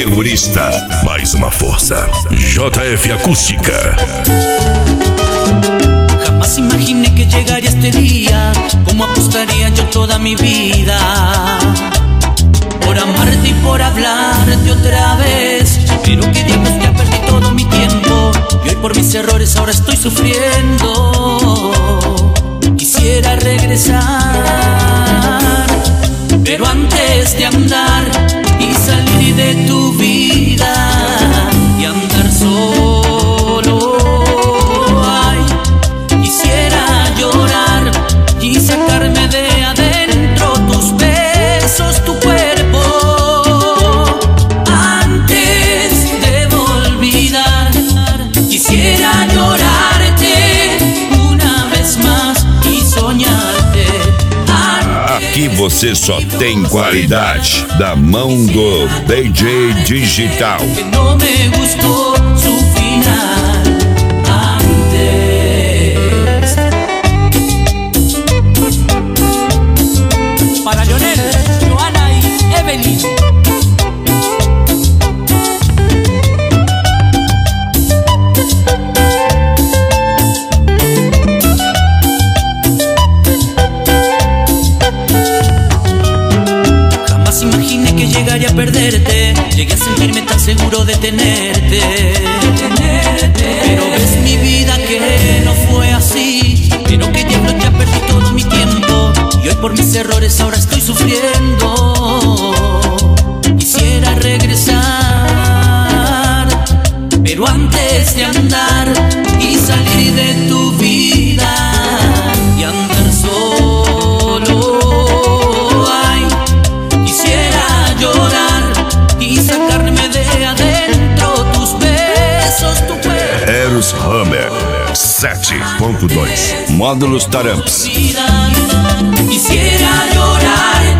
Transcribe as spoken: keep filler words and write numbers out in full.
terrorista, mais uma força. J F Acústica. Jamás imaginé que llegaría este día, como apostaría yo toda mi vida por amarte y por hablarte otra vez. Pero que diablos, ya perdí todo mi tiempo y hoy por mis errores ahora estoy sufriendo. Quisiera regresar, pero antes de andar y salir de tu vida y andar solo, ay, quisiera llorar y sacarme de adentro tus besos, tu cuerpo, antes de olvidar. Quisiera llorarte una vez más e sonharte. Aqui você só tem qualidade da mão do D J Digital. Que no me gustó su final antes. Para Leonel, Joana y Evelyn. Imaginé que llegaría a perderte, llegué a sentirme tan seguro de tenerte, pero ves mi vida que no fue así. Pero que diablos, ya perdí todo mi tiempo y hoy por mis errores ahora estoy sufriendo. Quisiera regresar, pero antes de andar y salir de tu vida y andar solo, sacarme de adentro tus besos, tu cuerpo. Eros Hammer sete ponto dois. Módulos Taramps. Quisiera llorar